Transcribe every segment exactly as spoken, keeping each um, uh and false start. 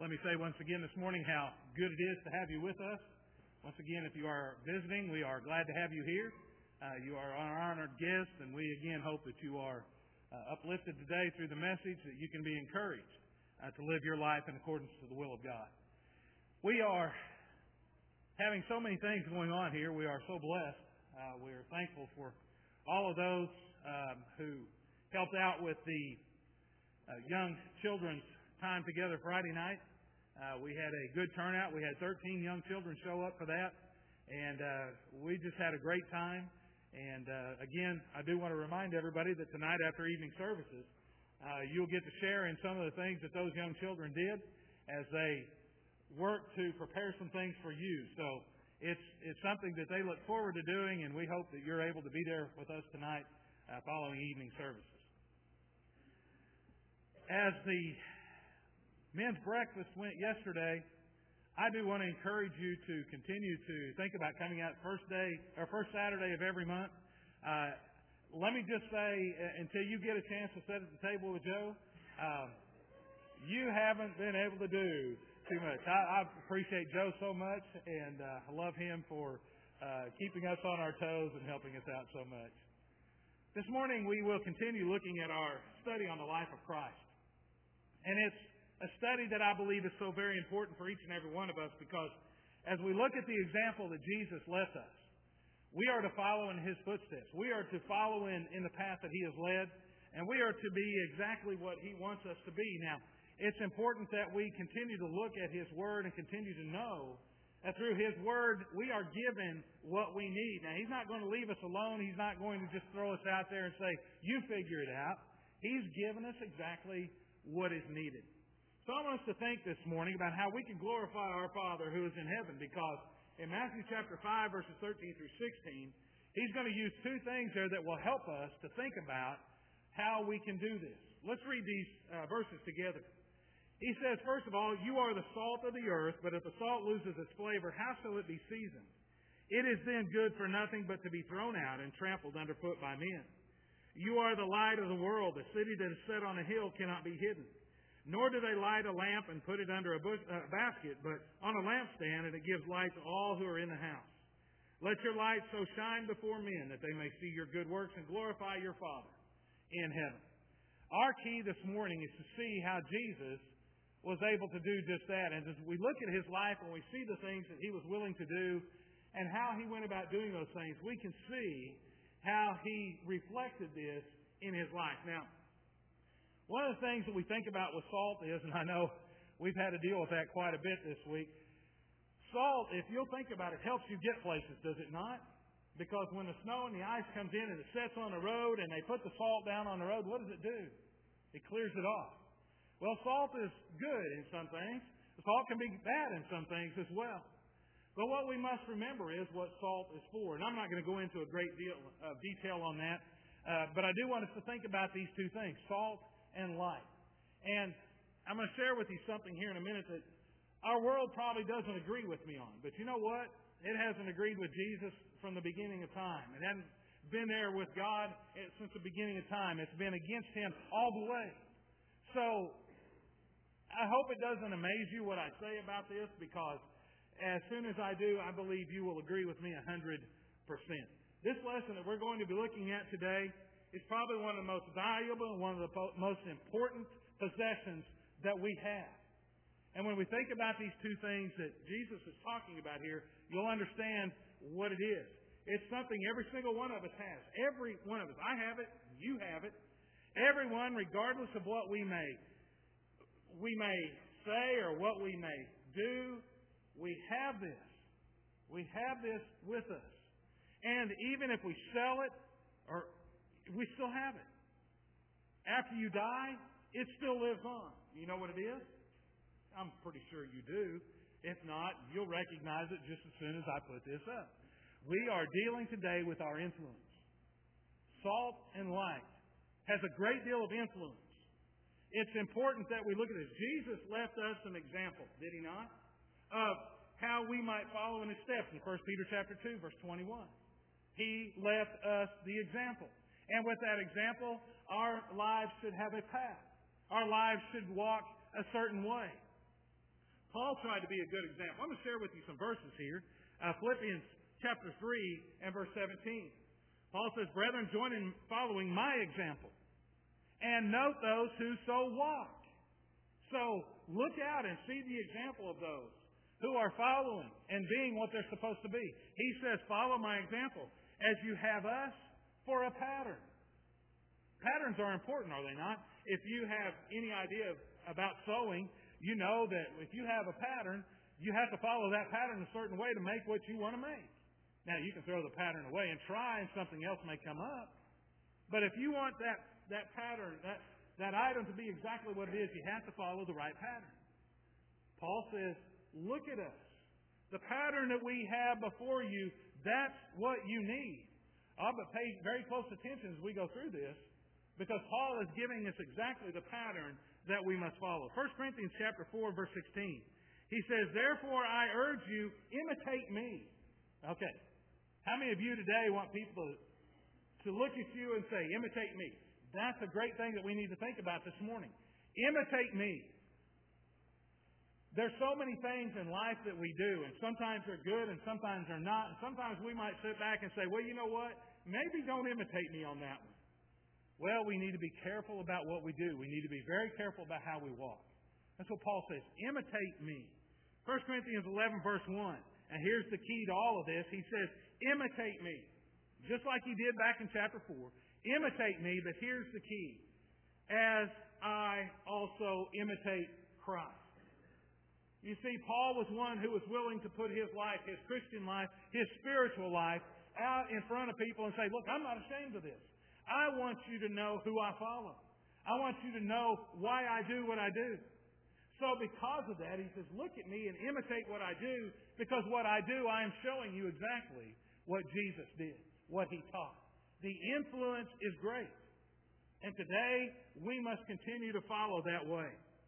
Let me say once again this morning how good it is to have you with us. Once again, if you are visiting, we are glad to have you here. Uh, you are our honored guest, and we again hope that you are uh, uplifted today through the message, that you can be encouraged uh, to live your life in accordance to the will of God. We are having so many things going on here. We are so blessed. Uh, we are thankful for all of those um, who helped out with the uh, young children's time together Friday night. Uh, we had a good turnout. We had thirteen young children show up for that, and uh, we just had a great time. And uh, again, I do want to remind everybody that tonight after evening services, uh, you'll get to share in some of the things that those young children did as they work to prepare some things for you. So it's it's something that they look forward to doing, and we hope that you're able to be there with us tonight uh, following evening services. As the men's breakfast went yesterday, I do want to encourage you to continue to think about coming out first day or first Saturday of every month. Uh, let me just say, until you get a chance to sit at the table with Joe, um, you haven't been able to do too much. I, I appreciate Joe so much, and uh, I love him for uh, keeping us on our toes and helping us out so much. This morning we will continue looking at our study on the life of Christ. And it's a study that I believe is so very important for each and every one of us, because as we look at the example that Jesus left us, we are to follow in His footsteps. We are to follow in, in the path that He has led, and we are to be exactly what He wants us to be. Now, it's important that we continue to look at His Word and continue to know that through His Word we are given what we need. Now, He's not going to leave us alone. He's not going to just throw us out there and say, you figure it out. He's given us exactly what is needed. So I want us to think this morning about how we can glorify our Father who is in heaven, because in Matthew chapter five, verses thirteen through sixteen, He's going to use two things there that will help us to think about how we can do this. Let's read these uh, verses together. He says, first of all, you are the salt of the earth, but if the salt loses its flavor, how shall it be seasoned? It is then good for nothing but to be thrown out and trampled underfoot by men. You are the light of the world. A city that is set on a hill cannot be hidden. Nor do they light a lamp and put it under a bush, uh, basket, but on a lampstand, and it gives light to all who are in the house. Let your light so shine before men that they may see your good works and glorify your Father in heaven. Our key this morning is to see how Jesus was able to do just that. And as we look at His life and we see the things that He was willing to do and how He went about doing those things, we can see how He reflected this in His life. Now, one of the things that we think about with salt is, and I know we've had to deal with that quite a bit this week, salt, if you'll think about it, helps you get places, does it not? Because when the snow and the ice comes in and it sets on the road and they put the salt down on the road, what does it do? It clears it off. Well, salt is good in some things. Salt can be bad in some things as well. But what we must remember is what salt is for. And I'm not going to go into a great deal of detail on that. Uh, but I do want us to think about these two things, salt and light. And I'm going to share with you something here in a minute that our world probably doesn't agree with me on. But you know what? It hasn't agreed with Jesus from the beginning of time. It hasn't been there with God since the beginning of time. It's been against Him all the way. So I hope it doesn't amaze you what I say about this, because as soon as I do, I believe you will agree with me one hundred percent. This lesson that we're going to be looking at today is probably one of the most valuable and one of the po- most important possessions that we have. And when we think about these two things that Jesus is talking about here, you'll understand what it is. It's something every single one of us has. Every one of us. I have it. You have it. Everyone, regardless of what we may, we may say or what we may do, we have this. We have this with us. And even if we sell it, or we still have it. After you die, it still lives on. You know what it is? I'm pretty sure you do. If not, you'll recognize it just as soon as I put this up. We are dealing today with our influence. Salt and light has a great deal of influence. It's important that we look at this. Jesus left us an example, did He not? Of how we might follow in His steps in First Peter chapter two, verse twenty-one. He left us the example. And with that example, our lives should have a path. Our lives should walk a certain way. Paul tried to be a good example. I'm going to share with you some verses here. Uh, Philippians chapter three and verse seventeen. Paul says, "Brethren, join in following my example, and note those who so walk." So look out and see the example of those who are following and being what they're supposed to be. He says, follow my example as you have us for a pattern. Patterns are important, are they not? If you have any idea of, about sewing, you know that if you have a pattern, you have to follow that pattern a certain way to make what you want to make. Now, you can throw the pattern away and try, and something else may come up. But if you want that, that pattern, that, that item to be exactly what it is, you have to follow the right pattern. Paul says, look at us. The pattern that we have before you, that's what you need. Oh, but pay very close attention as we go through this, because Paul is giving us exactly the pattern that we must follow. First Corinthians chapter four, verse sixteen. He says, "Therefore I urge you, imitate me." Okay. How many of you today want people to, to look at you and say, imitate me? That's a great thing that we need to think about this morning. Imitate me. There's so many things in life that we do, and sometimes they're good and sometimes they're not. And sometimes we might sit back and say, well, you know what? Maybe don't imitate me on that one. Well, we need to be careful about what we do. We need to be very careful about how we walk. That's what Paul says. Imitate me. First Corinthians eleven, verse one. And here's the key to all of this. He says, imitate me. Just like he did back in chapter four. Imitate me, but here's the key. As I also imitate Christ. You see, Paul was one who was willing to put his life, his Christian life, his spiritual life, out in front of people and say, look, I'm not ashamed of this. I want you to know who I follow. I want you to know why I do what I do. So because of that, he says, look at me and imitate what I do, because what I do, I am showing you exactly what Jesus did, what he taught. The influence is great. And today, we must continue to follow that way.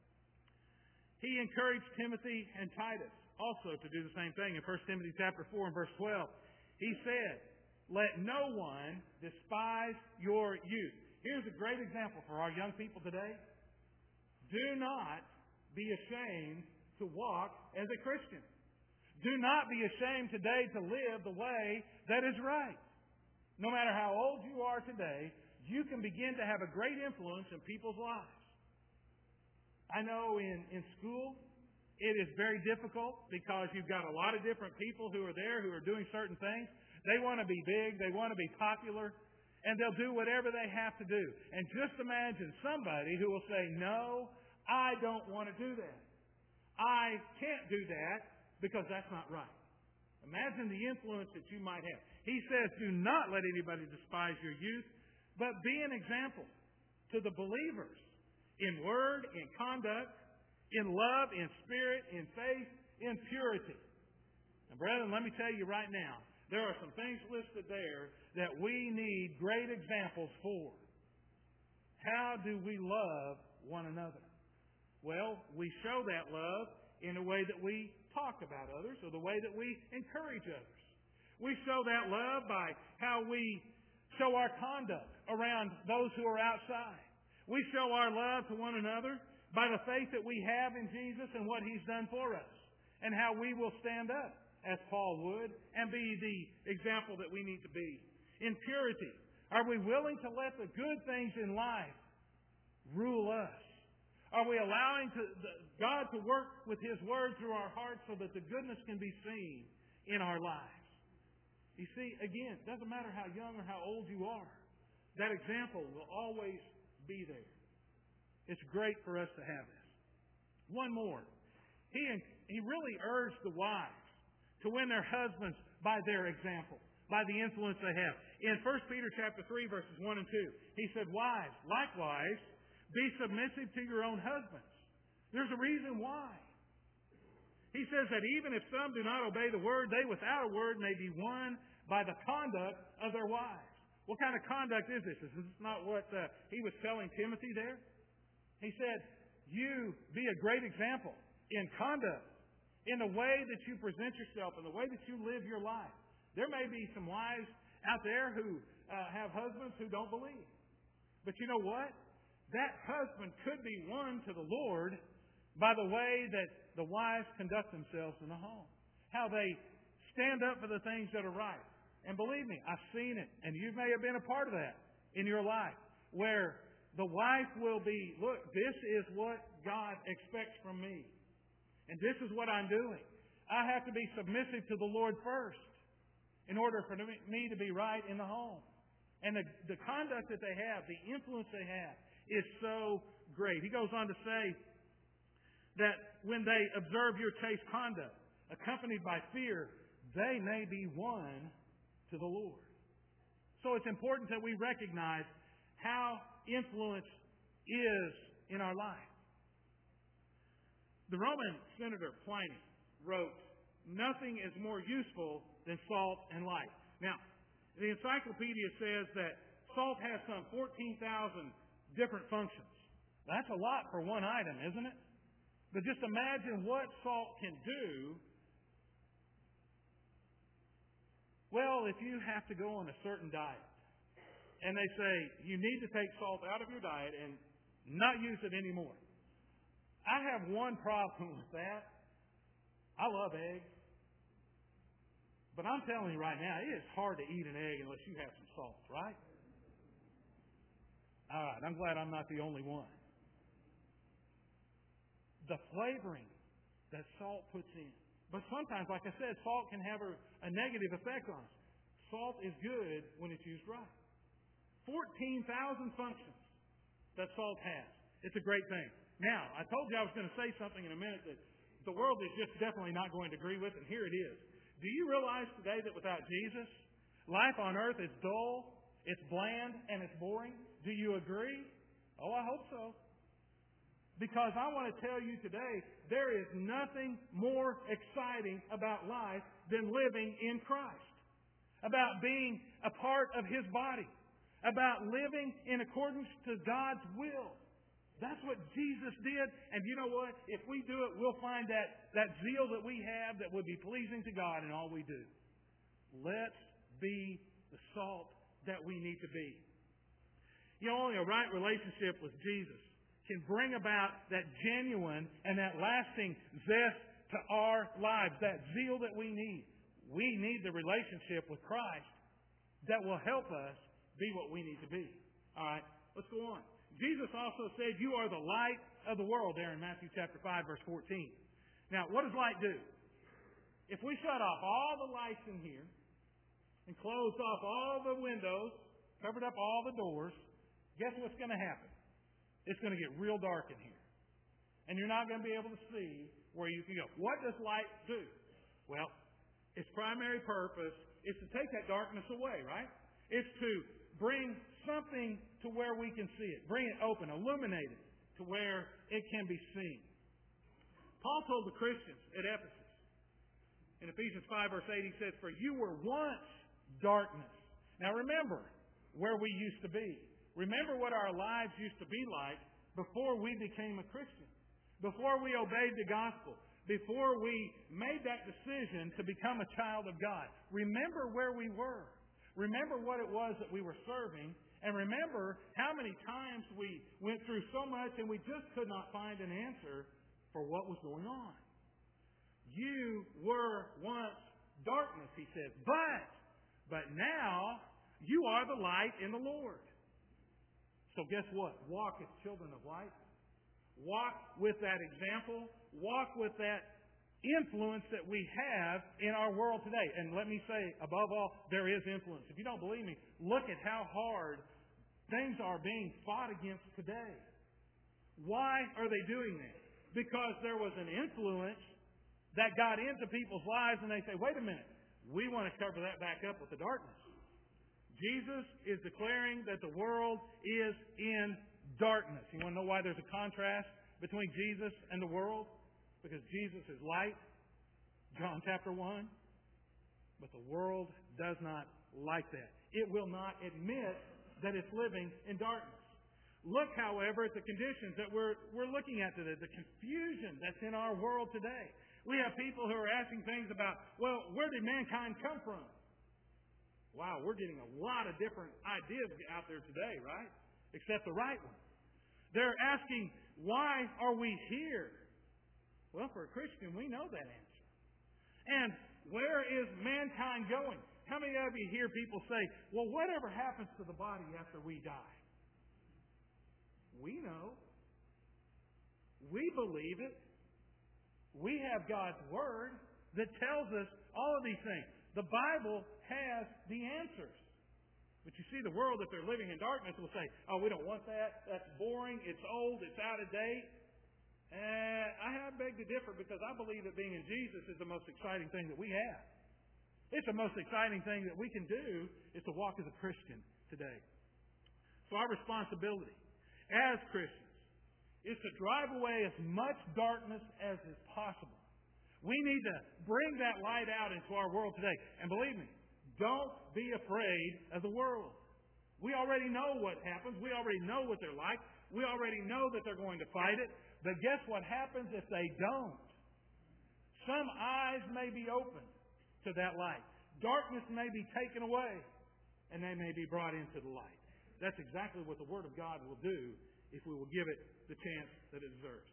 He encouraged Timothy and Titus also to do the same thing. In First Timothy chapter four and verse twelve, he said, let no one despise your youth. Here's a great example for our young people today. Do not be ashamed to walk as a Christian. Do not be ashamed today to live the way that is right. No matter how old you are today, you can begin to have a great influence in people's lives. I know in, in school, it is very difficult because you've got a lot of different people who are there who are doing certain things. They want to be big, they want to be popular, and they'll do whatever they have to do. And just imagine somebody who will say, no, I don't want to do that. I can't do that because that's not right. Imagine the influence that you might have. He says, do not let anybody despise your youth, but be an example to the believers in word, in conduct, in love, in spirit, in faith, in purity. And brethren, let me tell you right now, there are some things listed there that we need great examples for. How do we love one another? Well, we show that love in the way that we talk about others or the way that we encourage others. We show that love by how we show our conduct around those who are outside. We show our love to one another by the faith that we have in Jesus and what He's done for us, and how we will stand up, as Paul would, and be the example that we need to be. In purity, are we willing to let the good things in life rule us? Are we allowing to, the, God to work with His Word through our hearts so that the goodness can be seen in our lives? You see, again, it doesn't matter how young or how old you are. That example will always be there. It's great for us to have this. One more. He, he really urged the wives to win their husbands by their example, by the influence they have. In First Peter chapter three, verses one and two, he said, wives, likewise, be submissive to your own husbands. There's a reason why. He says that even if some do not obey the word, they without a word may be won by the conduct of their wives. What kind of conduct is this? Is this not what uh, he was telling Timothy there? He said, you be a great example in conduct, in the way that you present yourself, in the way that you live your life. There may be some wives out there who uh, have husbands who don't believe. But you know what? That husband could be won to the Lord by the way that the wives conduct themselves in the home. How they stand up for the things that are right. And believe me, I've seen it. And you may have been a part of that in your life. Where the wife will be, look, this is what God expects from me. And this is what I'm doing. I have to be submissive to the Lord first in order for me to be right in the home. And the, the conduct that they have, the influence they have, is so great. He goes on to say that when they observe your chaste conduct, accompanied by fear, they may be won to the Lord. So it's important that we recognize how influence is in our life. The Roman Senator Pliny wrote, "Nothing is more useful than salt and light." Now, the encyclopedia says that salt has some fourteen thousand different functions. That's a lot for one item, isn't it? But just imagine what salt can do. Well, if you have to go on a certain diet, and they say you need to take salt out of your diet and not use it anymore. I have one problem with that. I love eggs. But I'm telling you right now, it is hard to eat an egg unless you have some salt, right? All right, I'm glad I'm not the only one. The flavoring that salt puts in. But sometimes, like I said, salt can have a, a negative effect on us. Salt is good when it's used right. fourteen thousand functions that salt has. It's a great thing. Now, I told you I was going to say something in a minute that the world is just definitely not going to agree with, and here it is. Do you realize today that without Jesus, life on earth is dull, it's bland, and it's boring? Do you agree? Oh, I hope so. Because I want to tell you today, there is nothing more exciting about life than living in Christ. About being a part of His body. About living in accordance to God's will. That's what Jesus did. And you know what? If we do it, we'll find that, that zeal that we have that would be pleasing to God in all we do. Let's be the salt that we need to be. You know, only a right relationship with Jesus can bring about that genuine and that lasting zest to our lives, that zeal that we need. We need the relationship with Christ that will help us be what we need to be. All right, let's go on. Jesus also said, "You are the light of the world," there in Matthew chapter five, verse fourteen. Now, what does light do? If we shut off all the lights in here and closed off all the windows, covered up all the doors, guess what's going to happen? It's going to get real dark in here. And you're not going to be able to see where you can go. What does light do? Well, its primary purpose is to take that darkness away, right? It's to bring something to where we can see it. Bring it open, illuminate it to where it can be seen. Paul told the Christians at Ephesus, in Ephesians five, verse eight, he said, "For you were once darkness." Now remember where we used to be. Remember what our lives used to be like before we became a Christian. Before we obeyed the gospel. Before we made that decision to become a child of God. Remember where we were. Remember what it was that we were serving. And remember how many times we went through so much and we just could not find an answer for what was going on. You were once darkness, he says. But, but now you are the light in the Lord. So guess what? Walk as children of light. Walk with that example. Walk with that influence that we have in our world today. And let me say, above all, there is influence. If you don't believe me, look at how hard things are being fought against today. Why are they doing that? Because there was an influence that got into people's lives and they say, wait a minute, we want to cover that back up with the darkness. Jesus is declaring that the world is in darkness. You want to know why there's a contrast between Jesus and the world? Because Jesus is light, John chapter one. But the world does not like that. It will not admit that it's living in darkness. Look, however, at the conditions that we're, we're looking at today, the confusion that's in our world today. We have people who are asking things about, well, where did mankind come from? Wow, we're getting a lot of different ideas out there today, right? Except the right one. They're asking, why are we here? Well, for a Christian, we know that answer. And where is mankind going? How many of you hear people say, well, whatever happens to the body after we die? We know. We believe it. We have God's Word that tells us all of these things. The Bible has the answers. But you see, the world, if they're living in darkness, will say, oh, we don't want that. That's boring. It's old. It's out of date. And I beg to differ, because I believe that being in Jesus is the most exciting thing that we have. It's the most exciting thing that we can do is to walk as a Christian today. So our responsibility as Christians is to drive away as much darkness as is possible. We need to bring that light out into our world today. And believe me, don't be afraid of the world. We already know what happens. We already know what they're like. We already know that they're going to fight it. But guess what happens if they don't? Some eyes may be opened to that light. Darkness may be taken away, and they may be brought into the light. That's exactly what the Word of God will do if we will give it the chance that it deserves.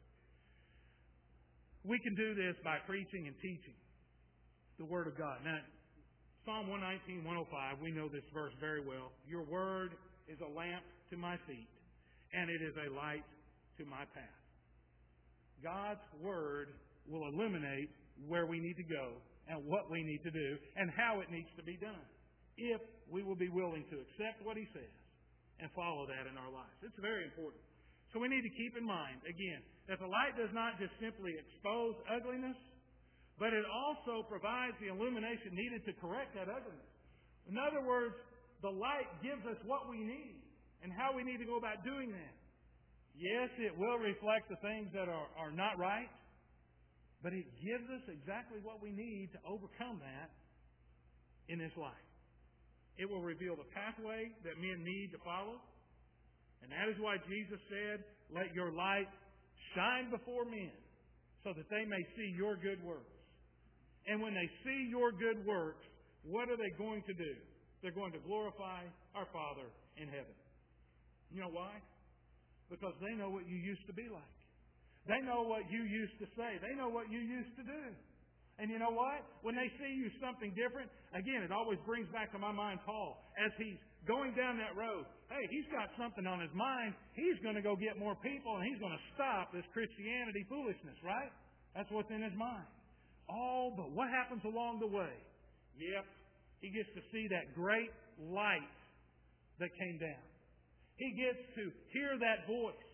We can do this by preaching and teaching the Word of God. Now, Psalm one nineteen, one oh five, we know this verse very well. Your Word is a lamp to my feet, and it is a light to my path. God's Word will illuminate where we need to go and what we need to do and how it needs to be done, if we will be willing to accept what He says and follow that in our lives. It's very important. So we need to keep in mind, again, that the light does not just simply expose ugliness, but it also provides the illumination needed to correct that ugliness. In other words, the light gives us what we need and how we need to go about doing that. Yes, it will reflect the things that are, are not right, but it gives us exactly what we need to overcome that in this life. It will reveal the pathway that men need to follow. And that is why Jesus said, let your light shine before men so that they may see your good works. And when they see your good works, what are they going to do? They're going to glorify our Father in heaven. You know why? Because they know what you used to be like. They know what you used to say. They know what you used to do. And you know what? When they see you something different, again, it always brings back to my mind Paul. As he's going down that road, hey, he's got something on his mind. He's going to go get more people, and he's going to stop this Christianity foolishness, right? That's what's in his mind. All but what happens along the way? Yep, he gets to see that great light that came down. He gets to hear that voice.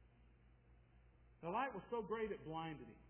The light was so great it blinded him.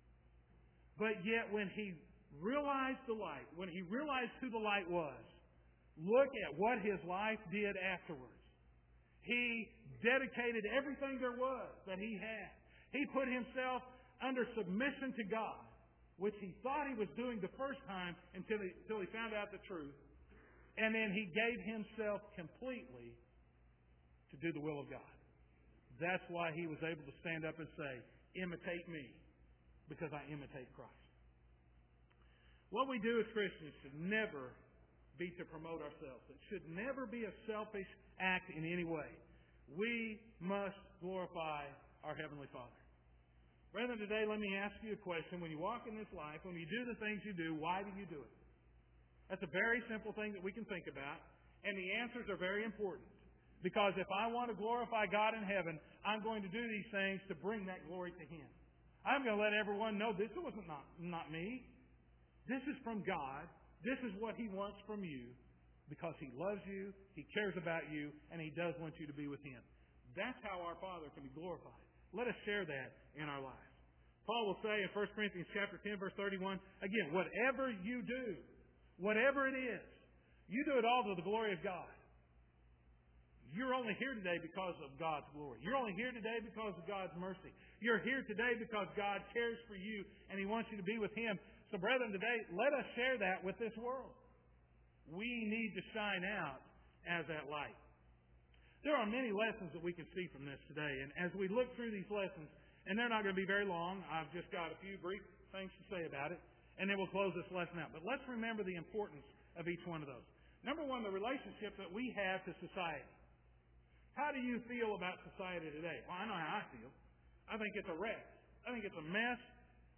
But yet when he realized the light, when he realized who the light was, look at what his life did afterwards. He dedicated everything there was that he had. He put himself under submission to God, which he thought he was doing the first time until he, until he found out the truth. And then he gave himself completely to do the will of God. That's why he was able to stand up and say, imitate me, because I imitate Christ. What we do as Christians should never be to promote ourselves. It should never be a selfish act in any way. We must glorify our Heavenly Father. Brethren, today let me ask you a question. When you walk in this life, when you do the things you do, why do you do it? That's a very simple thing that we can think about, and the answers are very important. Because if I want to glorify God in heaven, I'm going to do these things to bring that glory to Him. I'm going to let everyone know this wasn't not, not me. This is from God. This is what He wants from you because He loves you, He cares about you, and He does want you to be with Him. That's how our Father can be glorified. Let us share that in our lives. Paul will say in First Corinthians chapter ten, verse thirty-one, again, whatever you do, whatever it is, you do it all to the glory of God. You're only here today because of God's glory. You're only here today because of God's mercy. You're here today because God cares for you and He wants you to be with Him. So brethren, today, let us share that with this world. We need to shine out as that light. There are many lessons that we can see from this today. And as we look through these lessons, and they're not going to be very long, I've just got a few brief things to say about it, and then we'll close this lesson out. But let's remember the importance of each one of those. Number one, the relationship that we have to society. How do you feel about society today? Well, I know how I feel. I think it's a wreck. I think it's a mess.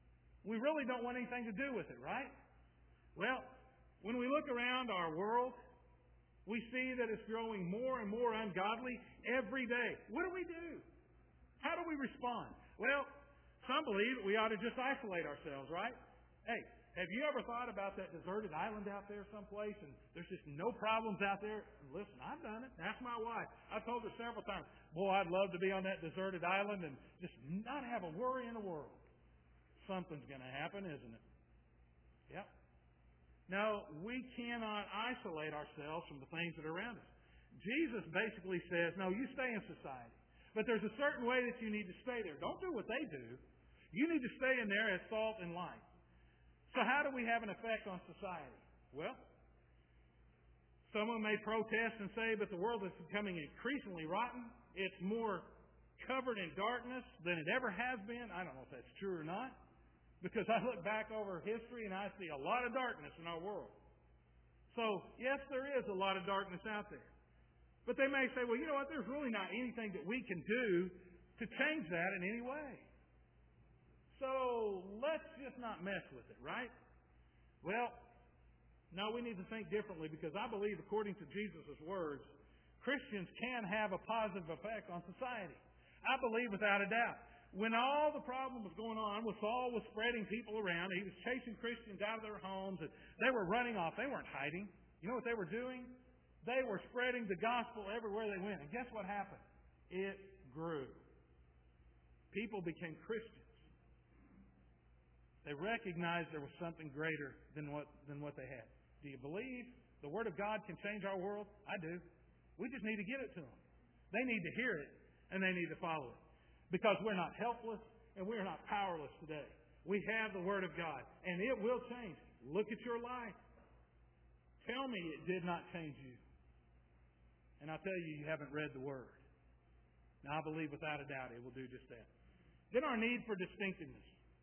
we really don't want anything to do with it, right? Well, when we look around our world, we see that it's growing more and more ungodly every day. What do we do? How do we respond? Well, some believe we ought to just isolate ourselves, right? Hey, have you ever thought about that deserted island out there someplace and there's just no problems out there? Listen, I've done it. That's my wife. I've told her several times, boy, I'd love to be on that deserted island and just not have a worry in the world. Something's going to happen, isn't it? Yep. No, we cannot isolate ourselves from the things that are around us. Jesus basically says, no, you stay in society. But there's a certain way that you need to stay there. Don't do what they do. You need to stay in there as salt and light. So how do we have an effect on society? Well, someone may protest and say, but the world is becoming increasingly rotten. It's more covered in darkness than it ever has been. I don't know if that's true or not, because I look back over history and I see a lot of darkness in our world. So, yes, there is a lot of darkness out there. But they may say, well, you know what, there's really not anything that we can do to change that in any way. So let's just not mess with it, right? Well, no, we need to think differently, because I believe, according to Jesus' words, Christians can have a positive effect on society. I believe without a doubt. When all the problem was going on, when Saul was spreading people around, he was chasing Christians out of their homes, and they were running off. They weren't hiding. You know what they were doing? They were spreading the gospel everywhere they went. And guess what happened? It grew. People became Christians. They recognized there was something greater than what, than what they had. Do you believe the Word of God can change our world? I do. We just need to get it to them. They need to hear it, and they need to follow it. Because we're not helpless, and we're not powerless today. We have the Word of God, and it will change. Look at your life. Tell me it did not change you. And I'll tell you, you haven't read the Word. Now, I believe without a doubt it will do just that. Then our need for distinctiveness.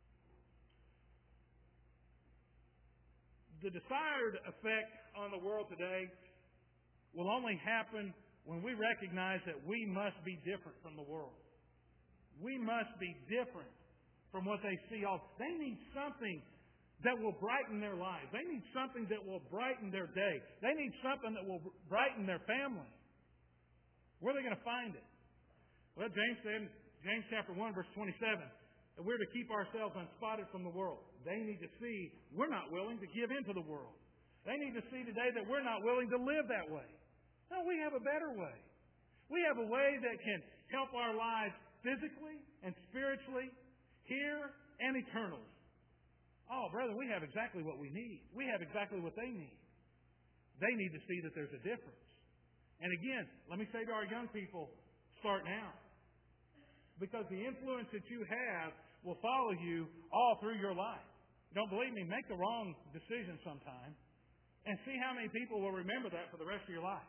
The desired effect on the world today will only happen when we recognize that we must be different from the world. We must be different from what they see. All They need something that will brighten their lives. They need something that will brighten their day. They need something that will brighten their family. Where are they going to find it? Well, James said, James chapter one, verse twenty-seven, that we're to keep ourselves unspotted from the world. They need to see we're not willing to give into the world. They need to see today that we're not willing to live that way. No, we have a better way. We have a way that can help our lives physically and spiritually, here and eternally. Oh, brother, we have exactly what we need. We have exactly what they need. They need to see that there's a difference. And again, let me say to our young people, start now. Because the influence that you have will follow you all through your life. Don't believe me? Make the wrong decision sometime and see how many people will remember that for the rest of your life.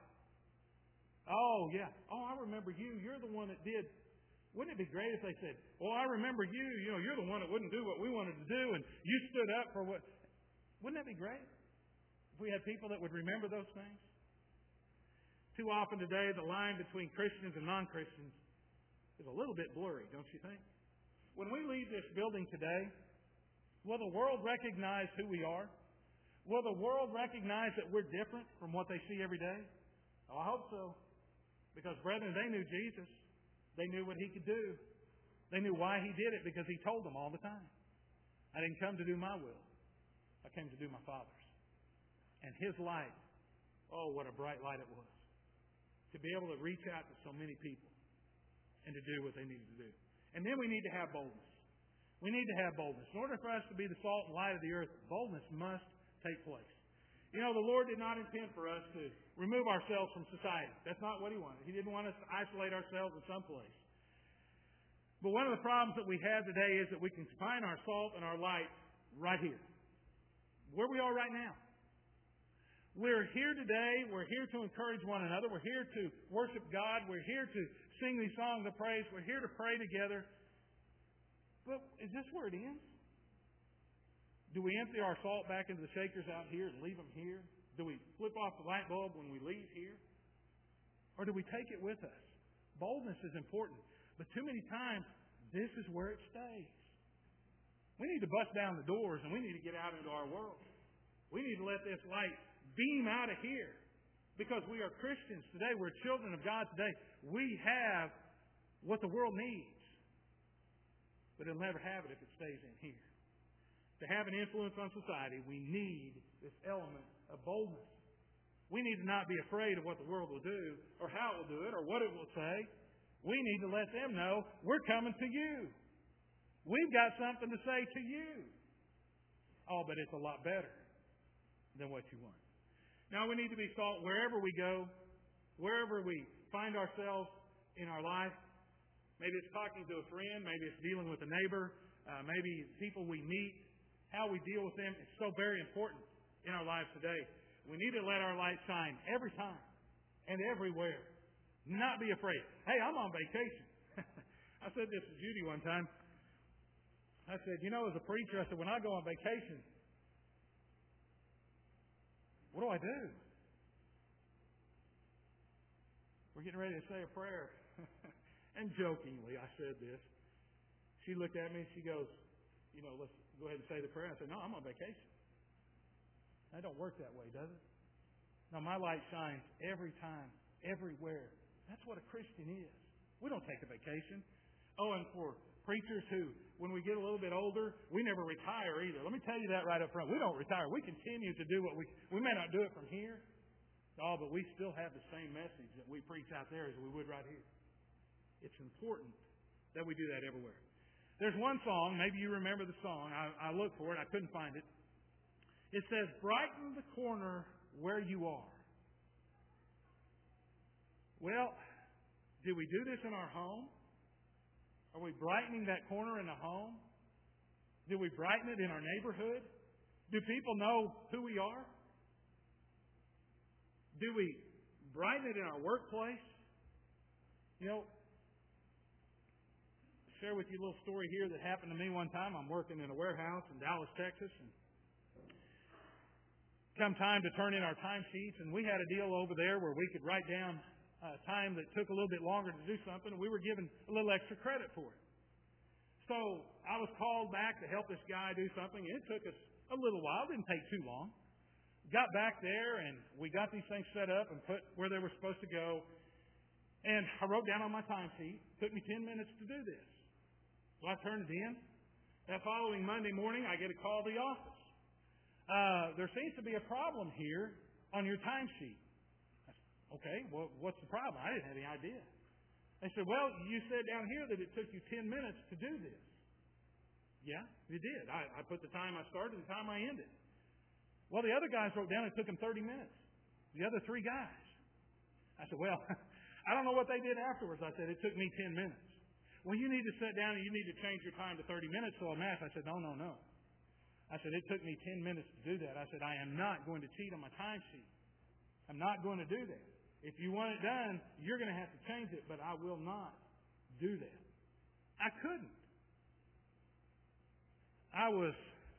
Oh, yeah. Oh, I remember you. You're the one that did. Wouldn't it be great if they said, well, I remember you. You know, you're the one that wouldn't do what we wanted to do, and you stood up for what. Wouldn't that be great if we had people that would remember those things? Too often today, the line between Christians and non-Christians is a little bit blurry, don't you think? When we leave this building today, will the world recognize who we are? Will the world recognize that we're different from what they see every day? Oh, I hope so. Because, brethren, they knew Jesus. They knew what He could do. They knew why He did it, because He told them all the time. I didn't come to do my will. I came to do my Father's. And His light, oh, what a bright light it was. To be able to reach out to so many people and to do what they needed to do. And then we need to have boldness. We need to have boldness. In order for us to be the salt and light of the earth, boldness must take place. You know, the Lord did not intend for us to remove ourselves from society. That's not what He wanted. He didn't want us to isolate ourselves in some place. But one of the problems that we have today is that we can find our salt and our light right here, where we are right now. We're here today. We're here to encourage one another. We're here to worship God. We're here to sing these songs of praise. We're here to pray together. But is this where it ends? Do we empty our salt back into the shakers out here and leave them here? Do we flip off the light bulb when we leave here? Or do we take it with us? Boldness is important. But too many times, this is where it stays. We need to bust down the doors and we need to get out into our world. We need to let this light beam out of here. Because we are Christians today. We're children of God today. We have what the world needs. But it'll never have it if it stays in here. To have an influence on society, we need this element of boldness. We need to not be afraid of what the world will do or how it will do it or what it will say. We need to let them know we're coming to you. We've got something to say to you. Oh, but it's a lot better than what you want. Now, we need to be salt wherever we go, wherever we find ourselves in our life. Maybe it's talking to a friend. Maybe it's dealing with a neighbor. Uh, maybe people we meet. How we deal with them is so very important in our lives today. We need to let our light shine every time and everywhere. Not be afraid. Hey, I'm on vacation. I said this to Judy one time. I said, you know, as a preacher, I said, when I go on vacation, what do I do? We're getting ready to say a prayer. And jokingly, I said this. She looked at me and she goes, you know, let's go ahead and say the prayer. I said, no, I'm on vacation. That don't work that way, does it? No, my light shines every time, everywhere. That's what a Christian is. We don't take a vacation. Oh, and for preachers who, when we get a little bit older, we never retire either. Let me tell you that right up front. We don't retire. We continue to do what we, we may not do it from here. Oh, but we still have the same message that we preach out there as we would right here. It's important that we do that everywhere. There's one song, maybe you remember the song. I, I looked for it. I couldn't find it. It says, brighten the corner where you are. Well, do we do this in our home? Are we brightening that corner in the home? Do we brighten it in our neighborhood? Do people know who we are? Do we brighten it in our workplace? You know, share with you a little story here that happened to me one time. I'm working in a warehouse in Dallas, Texas, and come time to turn in our timesheets, and we had a deal over there where we could write down uh, time that took a little bit longer to do something, and we were given a little extra credit for it. So I was called back to help this guy do something. It took us a little while. It didn't take too long. Got back there, and we got these things set up and put where they were supposed to go. And I wrote down on my time sheet. It took me ten minutes to do this. So I turned it in. That following Monday morning, I get a call to the office. Uh, there seems to be a problem here on your timesheet. Okay, well, what's the problem? I didn't have any idea. They said, well, you said down here that it took you ten minutes to do this. Yeah, it did. I, I put the time I started and the time I ended. Well, the other guys wrote down it took them thirty minutes. The other three guys. I said, well, I don't know what they did afterwards. I said, it took me ten minutes. Well, you need to sit down and you need to change your time to thirty minutes so I'm asked. I said, no, no, no. I said, it took me ten minutes to do that. I said, I am not going to cheat on my timesheet. I'm not going to do that. If you want it done, you're going to have to change it, but I will not do that. I couldn't. I was,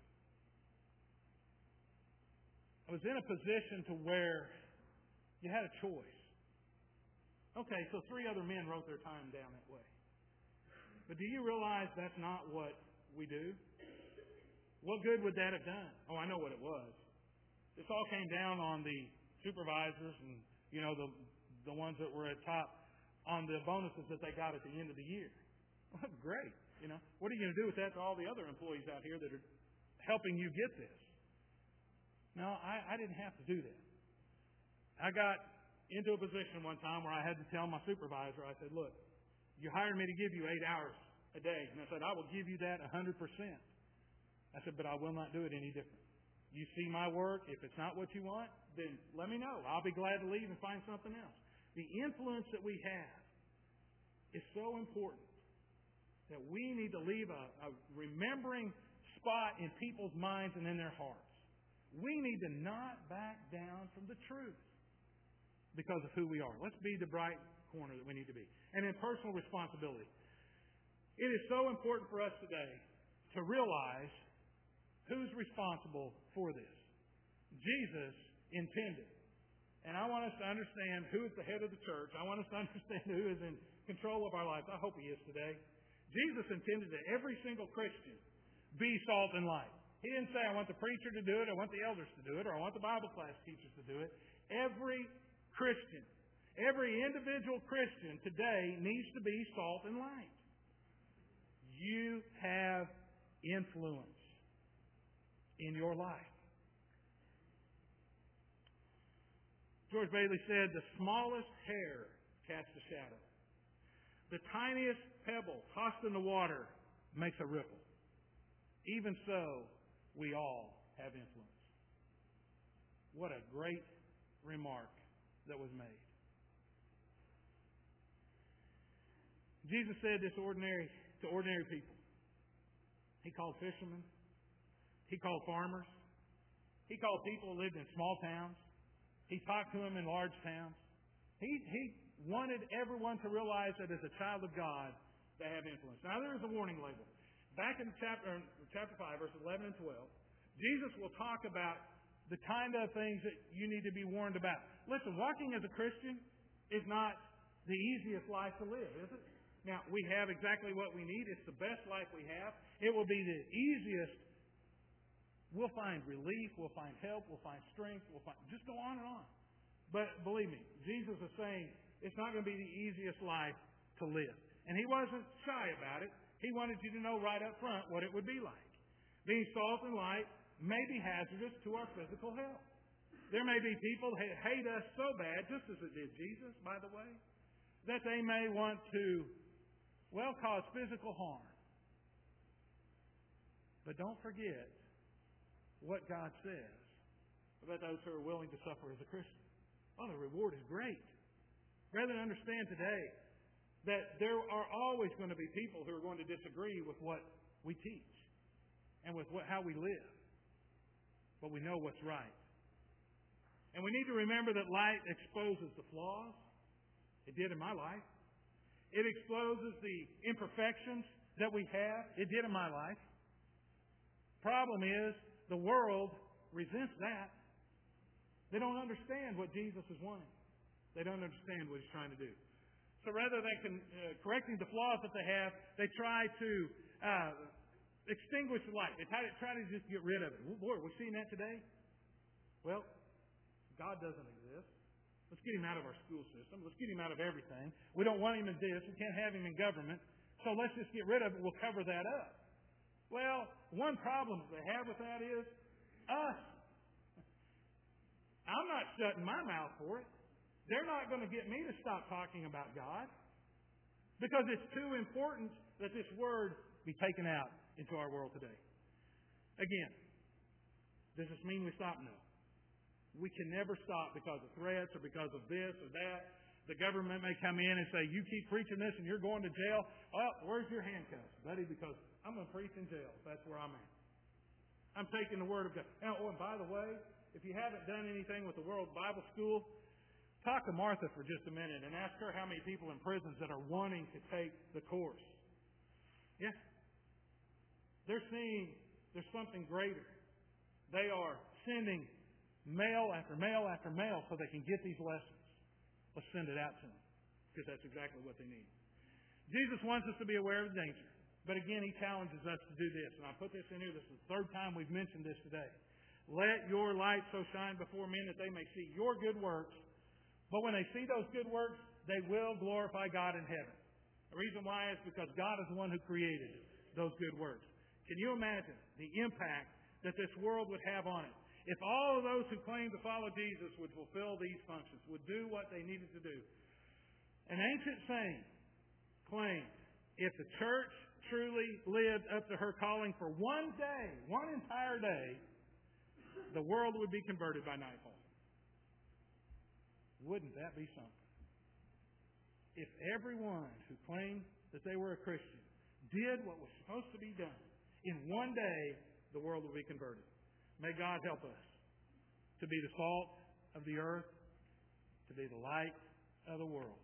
I was in a position to where you had a choice. Okay, so three other men wrote their time down that way. But do you realize that's not what we do? What good would that have done? Oh, I know what it was. This all came down on the supervisors and, you know, the the ones that were at top on the bonuses that they got at the end of the year. Well, that's great. You know, what are you going to do with that to all the other employees out here that are helping you get this? No, I, I didn't have to do that. I got into a position one time where I had to tell my supervisor, I said, look, you hired me to give you eight hours a day. And I said, I will give you that one hundred percent. I said, but I will not do it any different. You see my work. If it's not what you want, then let me know. I'll be glad to leave and find something else. The influence that we have is so important that we need to leave a, a remembering spot in people's minds and in their hearts. We need to not back down from the truth because of who we are. Let's be the bright corner that we need to be. And in personal responsibility, it is so important for us today to realize who's responsible for this. Jesus intended. And I want us to understand who is the head of the church. I want us to understand who is in control of our lives. I hope he is today. Jesus intended that every single Christian be salt and light. He didn't say, I want the preacher to do it, I want the elders to do it, or I want the Bible class teachers to do it. Every Christian, every individual Christian today needs to be salt and light. You have influence in your life. George Bailey said, the smallest hair casts a shadow. The tiniest pebble tossed in the water makes a ripple. Even so, we all have influence. What a great remark that was made. Jesus said this ordinary to ordinary people. He called fishermen. He called farmers. He called people who lived in small towns. He talked to them in large towns. He, he wanted everyone to realize that as a child of God, they have influence. Now, there is a warning label. Back in chapter, chapter five, verses eleven and twelve, Jesus will talk about the kind of things that you need to be warned about. Listen, walking as a Christian is not the easiest life to live, is it? Now, we have exactly what we need. It's the best life we have. It will be the easiest. We'll find relief. We'll find help. We'll find strength. We'll find, just go on and on. But believe me, Jesus is saying it's not going to be the easiest life to live. And He wasn't shy about it. He wanted you to know right up front what it would be like. Being salt and light may be hazardous to our physical health. There may be people who hate us so bad, just as it did Jesus, by the way, that they may want to, well, cause physical harm. But don't forget what God says about those who are willing to suffer as a Christian. Oh, the reward is great. Rather than understand today that there are always going to be people who are going to disagree with what we teach and with what, how we live. But we know what's right. And we need to remember that light exposes the flaws. It did in my life. It exposes the imperfections that we have. It did in my life. Problem is, the world resents that. They don't understand what Jesus is wanting. They don't understand what He's trying to do. So rather than con- uh, correcting the flaws that they have, they try to uh, extinguish the light. They try to, try to just get rid of it. Well, boy, we're seeing that today. Well, God doesn't exist. Let's get Him out of our school system. Let's get Him out of everything. We don't want Him in this. We can't have Him in government. So let's just get rid of it. We'll cover that up. Well, one problem they have with that is us. I'm not shutting my mouth for it. They're not going to get me to stop talking about God because it's too important that this word be taken out into our world today. Again, does this mean we stop? No. We can never stop because of threats or because of this or that. The government may come in and say, you keep preaching this and you're going to jail. Well, where's your handcuffs, buddy? Because I'm going to preach in jail. That's where I'm at. I'm taking the Word of God. Now, oh, and by the way, if you haven't done anything with the World Bible School, talk to Martha for just a minute and ask her how many people in prisons that are wanting to take the course. Yeah. They're seeing there's something greater. They are sending mail after mail after mail so they can get these lessons. Let's send it out to them because that's exactly what they need. Jesus wants us to be aware of the danger. But again, He challenges us to do this. And I put this in here. This is the third time we've mentioned this today. Let your light so shine before men that they may see your good works. But when they see those good works, they will glorify God in heaven. The reason why is because God is the one who created those good works. Can you imagine the impact that this world would have on it? If all of those who claim to follow Jesus would fulfill these functions, would do what they needed to do. An ancient saying claimed, if the church truly lived up to her calling for one day, one entire day, the world would be converted by nightfall. Wouldn't that be something? If everyone who claimed that they were a Christian did what was supposed to be done, in one day, the world will be converted. May God help us to be the salt of the earth, to be the light of the world.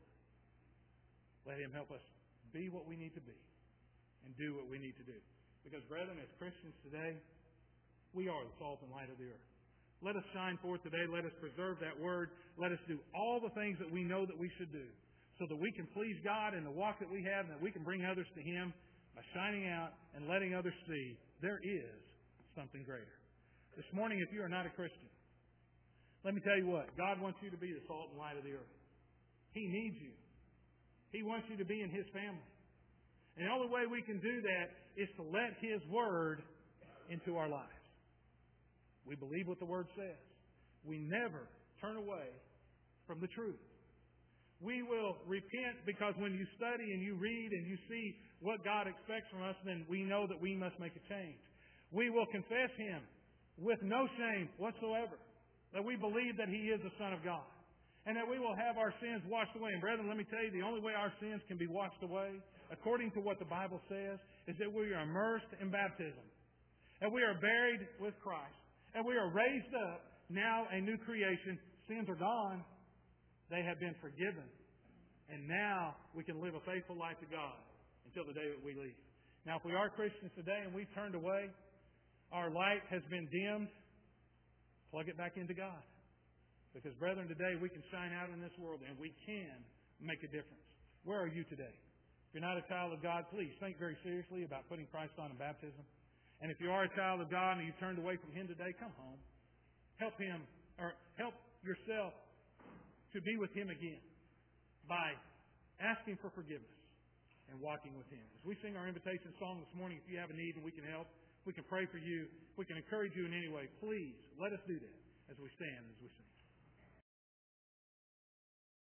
Let Him help us be what we need to be and do what we need to do. Because, brethren, as Christians today, we are the salt and light of the earth. Let us shine forth today. Let us preserve that word. Let us do all the things that we know that we should do so that we can please God in the walk that we have and that we can bring others to Him by shining out and letting others see there is something greater. This morning, if you are not a Christian, let me tell you what. God wants you to be the salt and light of the earth. He needs you. He wants you to be in His family. And the only way we can do that is to let His Word into our lives. We believe what the Word says. We never turn away from the truth. We will repent because when you study and you read and you see what God expects from us, then we know that we must make a change. We will confess Him with no shame whatsoever, that we believe that He is the Son of God, and that we will have our sins washed away. And brethren, let me tell you, the only way our sins can be washed away, according to what the Bible says, is that we are immersed in baptism, and we are buried with Christ, and we are raised up, now a new creation. Sins are gone. They have been forgiven. And now we can live a faithful life to God until the day that we leave. Now, if we are Christians today and we've turned away, our light has been dimmed, plug it back into God. Because, brethren, today we can shine out in this world and we can make a difference. Where are you today? If you're not a child of God, please think very seriously about putting Christ on in baptism. And if you are a child of God and you've turned away from Him today, come home. Help Him, or help yourself to be with Him again by asking for forgiveness and walking with Him. As we sing our invitation song this morning, if you have a need and we can help, we can pray for you, we can encourage you in any way, please let us do that as we stand, as we sing.